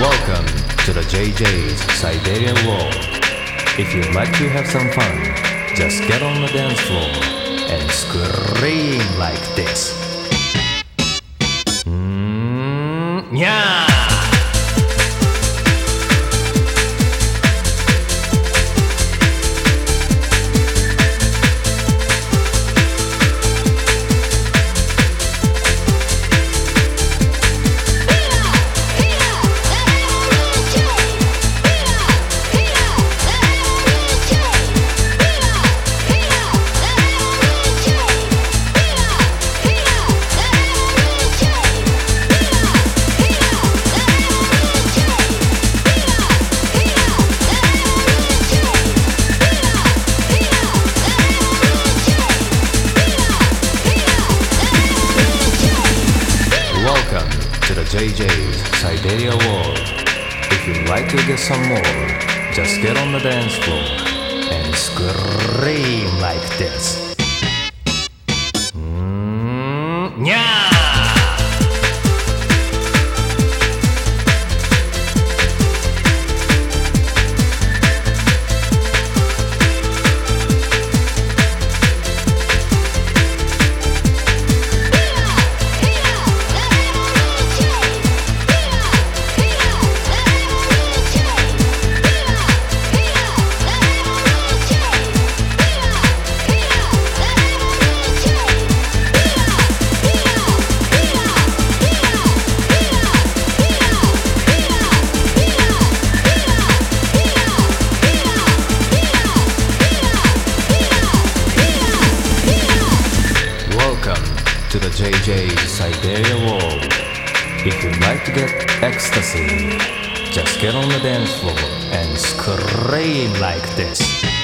Welcome to the JJ's Siberia World. If you'd like to have some fun, just get on the dance floor and scream like this. Yeah! To the JJ's Siberia World. If you'd like to get some more, just get on the dance floor and scream like this. Yeah! To the JJ's Siberia World. If you'd like to get ecstasy, just get on the dance floor and scream like this.